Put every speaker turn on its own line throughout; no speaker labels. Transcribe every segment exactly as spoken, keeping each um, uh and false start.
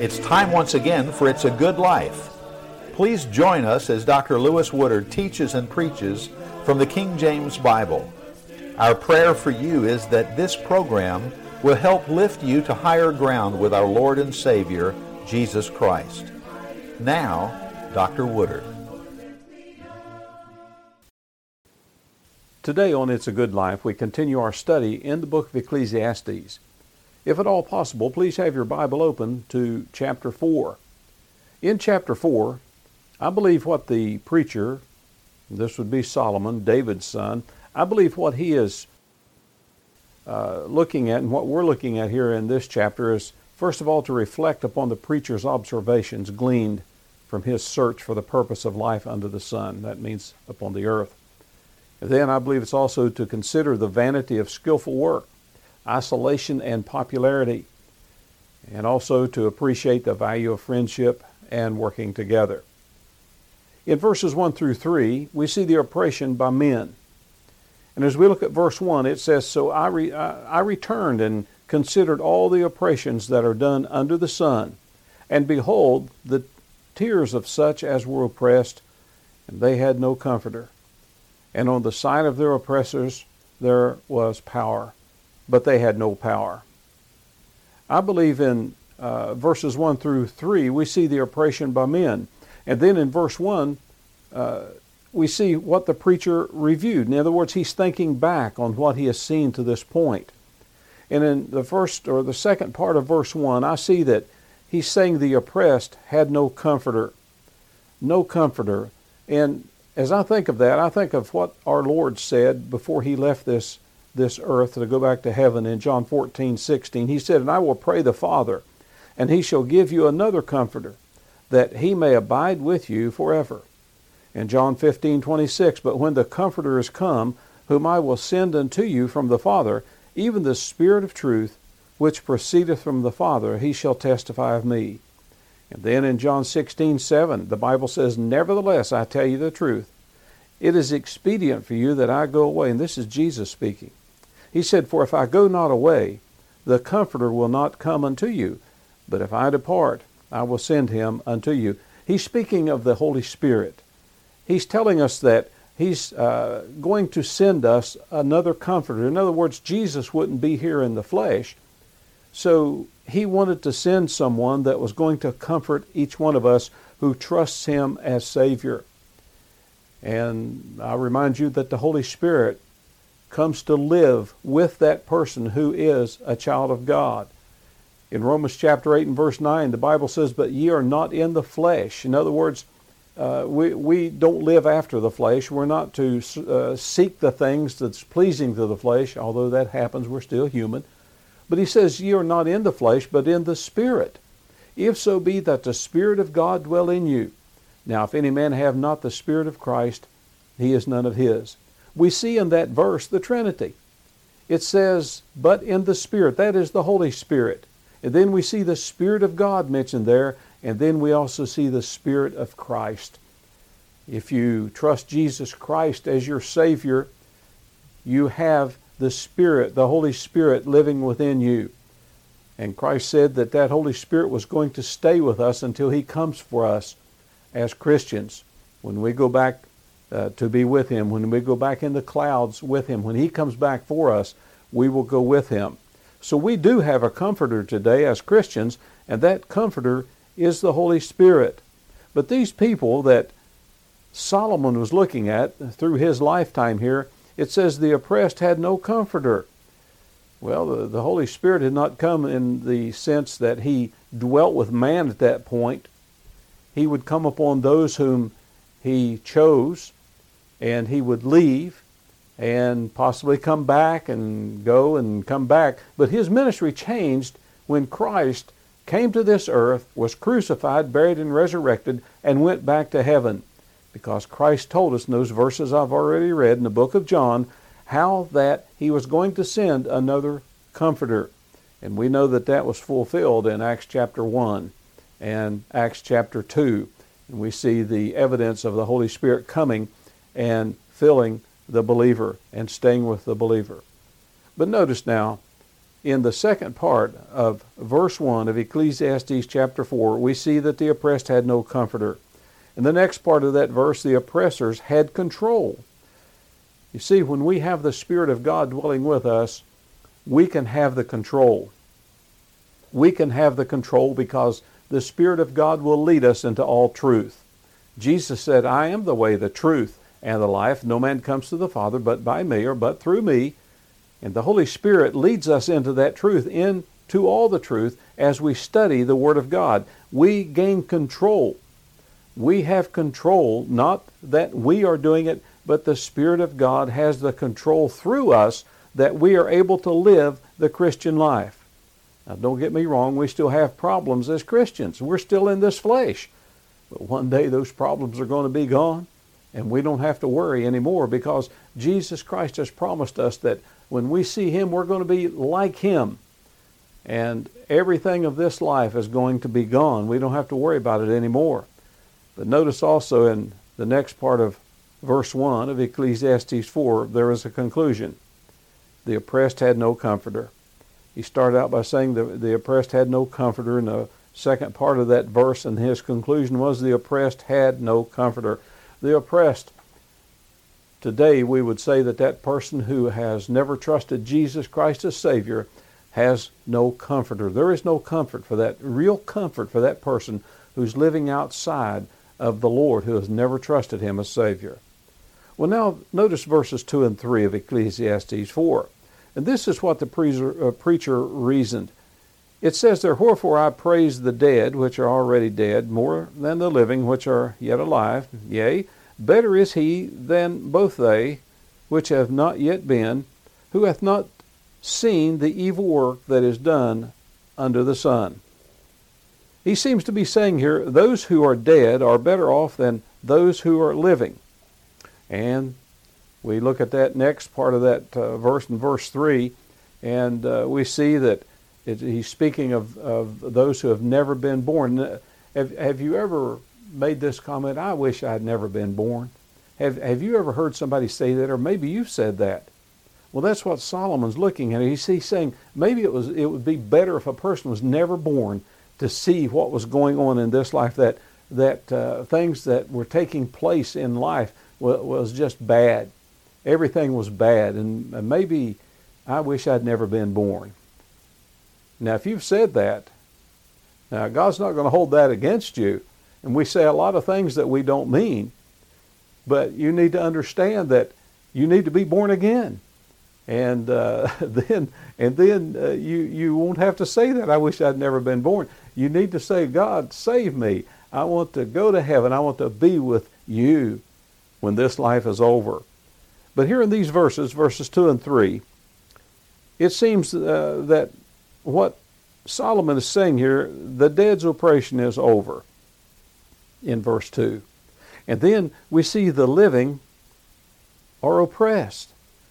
It's time once again for It's a Good Life. Please join us as Doctor Lewis Woodard teaches and preaches from the King James Bible. Our prayer for you is that this program will help lift you to higher ground with our Lord and Savior, Jesus Christ. Now, Doctor Woodard.
Today on It's a Good Life, we continue our study in the book of Ecclesiastes. If at all possible, please have your Bible open to chapter four. In chapter four, I believe what the preacher, this would be Solomon, David's son, I believe what he is uh, looking at and what we're looking at here in this chapter is, first of all, to reflect upon the preacher's observations gleaned from his search for the purpose of life under the sun. That means upon the earth. And then I believe it's also to consider the vanity of skillful work, isolation and popularity, and also to appreciate the value of friendship and working together. In verses one through three, we see the oppression by men. And as we look at verse one, it says, So I, re- I returned and considered all the oppressions that are done under the sun, and behold, the tears of such as were oppressed, and they had no comforter. And on the side of their oppressors there was power, but they had no power. I believe in uh, verses one through three, we see the oppression by men. And then in verse one, uh, we see what the preacher reviewed. In other words, he's thinking back on what he has seen to this point. And in the first or the second part of verse one, I see that he's saying the oppressed had no comforter. No comforter. And as I think of that, I think of what our Lord said before he left this this earth to go back to heaven in John fourteen sixteen. He said, And I will pray the Father, and he shall give you another comforter, that he may abide with you forever. In John fifteen twenty-six, But when the Comforter is come, whom I will send unto you from the Father, even the Spirit of truth, which proceedeth from the Father, he shall testify of me. And then in John sixteen seven, the Bible says, Nevertheless, I tell you the truth. It is expedient for you that I go away. And this is Jesus speaking. He said, For if I go not away, the Comforter will not come unto you. But if I depart, I will send him unto you. He's speaking of the Holy Spirit. He's telling us that he's uh, going to send us another Comforter. In other words, Jesus wouldn't be here in the flesh. So he wanted to send someone that was going to comfort each one of us who trusts him as Savior. And I remind you that the Holy Spirit comes to live with that person who is a child of God. In Romans chapter eight and verse nine, the Bible says, But ye are not in the flesh. In other words, uh, we, we don't live after the flesh. We're not to uh, seek the things that's pleasing to the flesh, although that happens, we're still human. But he says, Ye are not in the flesh, but in the Spirit, if so be that the Spirit of God dwell in you. Now, if any man have not the Spirit of Christ, he is none of his. We see in that verse the Trinity. It says, but in the Spirit. That is the Holy Spirit. And then we see the Spirit of God mentioned there, and then we also see the Spirit of Christ. If you trust Jesus Christ as your Savior, you have the Spirit, the Holy Spirit living within you. And Christ said that that Holy Spirit was going to stay with us until he comes for us as Christians. When we go back uh, to be with him, when we go back in the clouds with him, when he comes back for us, we will go with him. So we do have a comforter today as Christians, and that comforter is the Holy Spirit. But these people that Solomon was looking at through his lifetime here, it says the oppressed had no comforter. Well, the, the Holy Spirit had not come in the sense that he dwelt with man at that point. He would come upon those whom he chose, and he would leave and possibly come back and go and come back. But his ministry changed when Christ came to this earth, was crucified, buried, and resurrected, and went back to heaven. Because Christ told us in those verses I've already read in the book of John, how that he was going to send another Comforter. And we know that that was fulfilled in Acts chapter one and Acts chapter two. And we see the evidence of the Holy Spirit coming and filling the believer and staying with the believer. But notice now, in the second part of verse one of Ecclesiastes chapter four, we see that the oppressed had no comforter. In the next part of that verse, the oppressors had control. You see, when we have the Spirit of God dwelling with us, we can have the control. We can have the control because the Spirit of God will lead us into all truth. Jesus said, I am the way, the truth, and the life. No man comes to the Father but by me, or but through me. And the Holy Spirit leads us into that truth, into all the truth, as we study the Word of God. We gain control. We have control, not that we are doing it, but the Spirit of God has the control through us that we are able to live the Christian life. Now, don't get me wrong, we still have problems as Christians. We're still in this flesh. But one day those problems are going to be gone, and we don't have to worry anymore because Jesus Christ has promised us that when we see Him, we're going to be like Him. And everything of this life is going to be gone. We don't have to worry about it anymore. But notice also in the next part of verse one of Ecclesiastes four, there is a conclusion. The oppressed had no comforter. He started out by saying the, the oppressed had no comforter. In the second part of that verse, and his conclusion was the oppressed had no comforter. The oppressed, today we would say that that person who has never trusted Jesus Christ as Savior has no comforter. There is no comfort for that, real comfort for that person who's living outside of the Lord, who has never trusted Him as Savior. Well, now notice verses two and three of Ecclesiastes four. And this is what the preacher, uh, preacher reasoned. It says there, wherefore I praise the dead, which are already dead, more than the living, which are yet alive. Yea, better is he than both they, which have not yet been, who hath not seen the evil work that is done under the sun. He seems to be saying here, those who are dead are better off than those who are living. And we look at that next part of that uh, verse in verse three, and uh, we see that it, he's speaking of, of those who have never been born. Have, have you ever made this comment, I wish I had never been born? Have, have you ever heard somebody say that, or maybe you've said that? Well, that's what Solomon's looking at. He's, he's saying maybe it was it would be better if a person was never born to see what was going on in this life, that, that uh, things that were taking place in life was, was just bad. Everything was bad, and maybe I wish I'd never been born. Now, if you've said that, now God's not going to hold that against you, and we say a lot of things that we don't mean, but you need to understand that you need to be born again, and uh, then and then uh, you you won't have to say that. I wish I'd never been born. You need to say, God, save me. I want to go to heaven. I want to be with you when this life is over. But here in these verses, verses two and three, it seems uh, that what Solomon is saying here, the dead's oppression is over in verse two. And then we see the living are oppressed.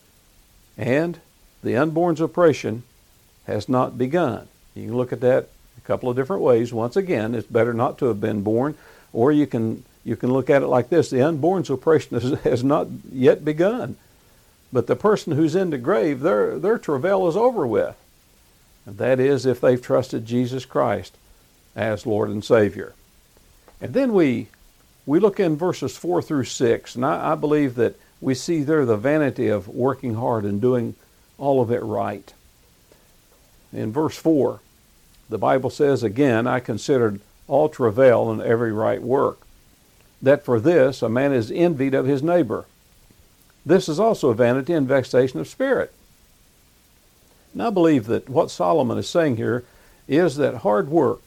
And the unborn's oppression has not begun. You can look at that a couple of different ways. Once again, it's better not to have been born. Or you can you can look at it like this. The unborn's oppression has, has not yet begun. But the person who's in the grave, their, their travail is over with. And that is if they've trusted Jesus Christ as Lord and Savior. And then we we look in verses four through six, and I, I believe that we see there the vanity of working hard and doing all of it right. In verse four, the Bible says, again, I considered all travail and every right work, that for this a man is envied of his neighbor. This is also a vanity and vexation of spirit. And I believe that what Solomon is saying here is that hard work,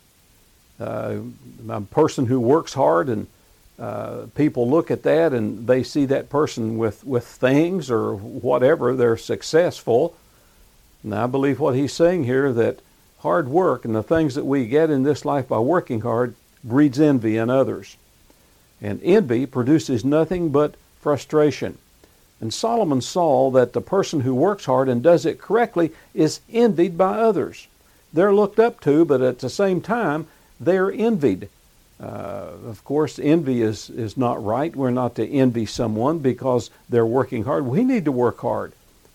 uh, a person who works hard, and uh, people look at that and they see that person with, with things or whatever, they're successful. And I believe what he's saying here, that hard work and the things that we get in this life by working hard breeds envy in others. And envy produces nothing but frustration. And Solomon saw that the person who works hard and does it correctly is envied by others. They're looked up to, but at the same time, they're envied. Uh, of course, envy is, is not right. We're not to envy someone because they're working hard. We need to work hard.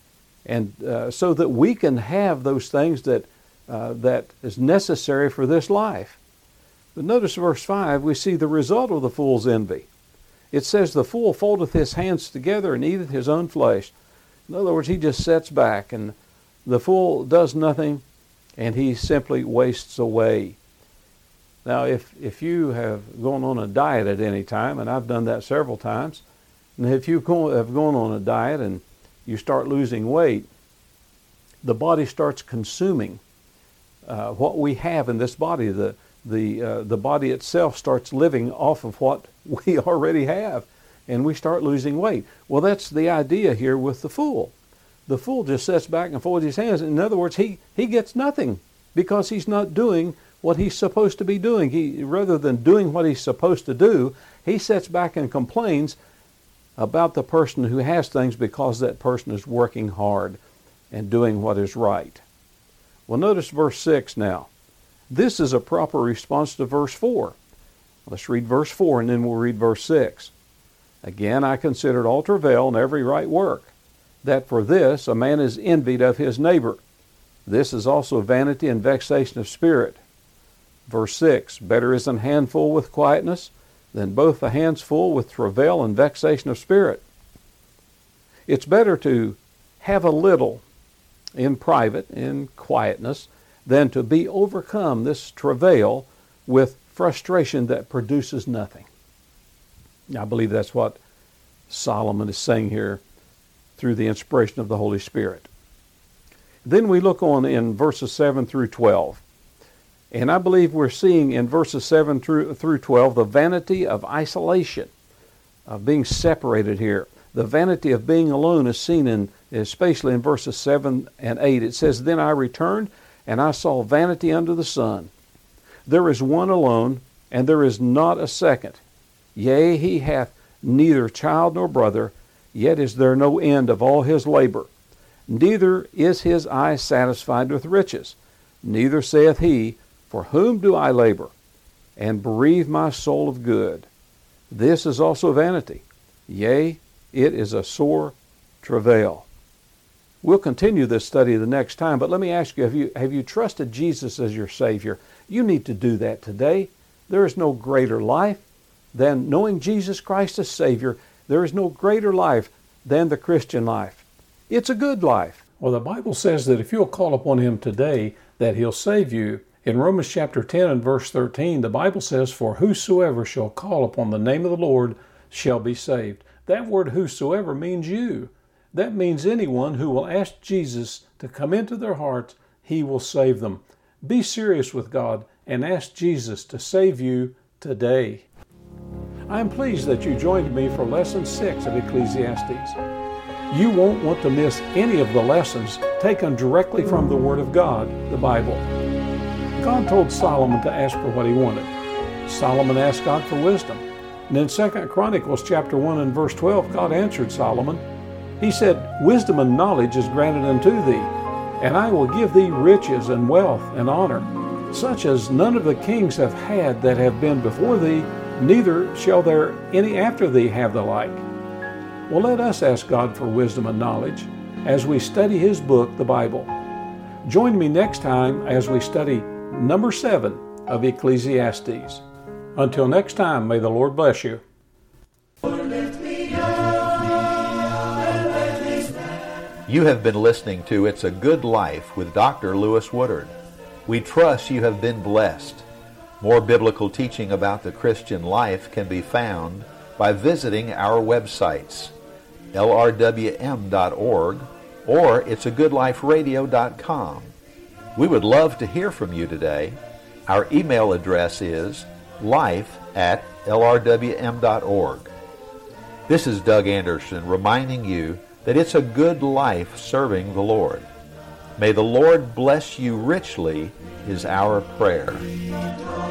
and uh, so that we can have those things that uh, that is necessary for this life. But notice verse five, we see the result of the fool's envy. It says, the fool foldeth his hands together and eateth his own flesh. In other words, he just sits back, and the fool does nothing, and he simply wastes away. Now, if, if you have gone on a diet at any time, and I've done that several times, and if you have gone on a diet and you start losing weight, the body starts consuming uh, what we have in this body. The, the, uh, the body itself starts living off of what we already have, and we start losing weight. Well, that's the idea here with the fool. The fool just sits back and folds his hands. In other words, he, he gets nothing because he's not doing what he's supposed to be doing. He, rather than doing what he's supposed to do, he sits back and complains about the person who has things because that person is working hard and doing what is right. Well, notice verse six now. This is a proper response to verse four. Let's read verse four and then we'll read verse six. Again, I considered all travail and every right work, that for this a man is envied of his neighbor. This is also vanity and vexation of spirit. Verse six, better is an handful with quietness than both the hands full with travail and vexation of spirit. It's better to have a little in private, in quietness, than to be overcome this travail with frustration that produces nothing. I believe that's what Solomon is saying here through the inspiration of the Holy Spirit. Then we look on in verses seven through twelve. And I believe we're seeing in verses seven through, through twelve the vanity of isolation, of being separated here. The vanity of being alone is seen in, especially in verses seven and eight. It says, Then I returned, and I saw vanity under the sun. There is one alone, and there is not a second. Yea, he hath neither child nor brother, yet is there no end of all his labor. Neither is his eye satisfied with riches. Neither saith he, For whom do I labor, and bereave my soul of good? This is also vanity. Yea, it is a sore travail. We'll continue this study the next time, but let me ask you, have you, have you trusted Jesus as your Savior? You need to do that today. There is no greater life than knowing Jesus Christ as Savior. There is no greater life than the Christian life. It's a good life. Well, the Bible says that if you'll call upon Him today, that He'll save you. In Romans chapter ten and verse thirteen, the Bible says, For whosoever shall call upon the name of the Lord shall be saved. That word whosoever means you. That means anyone who will ask Jesus to come into their hearts, He will save them. Be serious with God and ask Jesus to save you today. I am pleased that you joined me for lesson six of Ecclesiastes. You won't want to miss any of the lessons taken directly from the Word of God, the Bible. God told Solomon to ask for what he wanted. Solomon asked God for wisdom. And in Second Chronicles chapter one and verse twelve, God answered Solomon. He said, Wisdom and knowledge is granted unto thee, and I will give thee riches and wealth and honor, such as none of the kings have had that have been before thee, neither shall there any after thee have the like. Well, let us ask God for wisdom and knowledge as we study His book, the Bible. Join me next time as we study number seven of Ecclesiastes. Until next time, may the Lord bless you.
You have been listening to It's a Good Life with Doctor Lewis Woodard. We trust you have been blessed. More biblical teaching about the Christian life can be found by visiting our websites, L R W M dot org or it's a good life radio dot com. We would love to hear from you today. Our email address is life at L R W M dot org. This is Doug Anderson reminding you that it's a good life serving the Lord. May the Lord bless you richly is our prayer.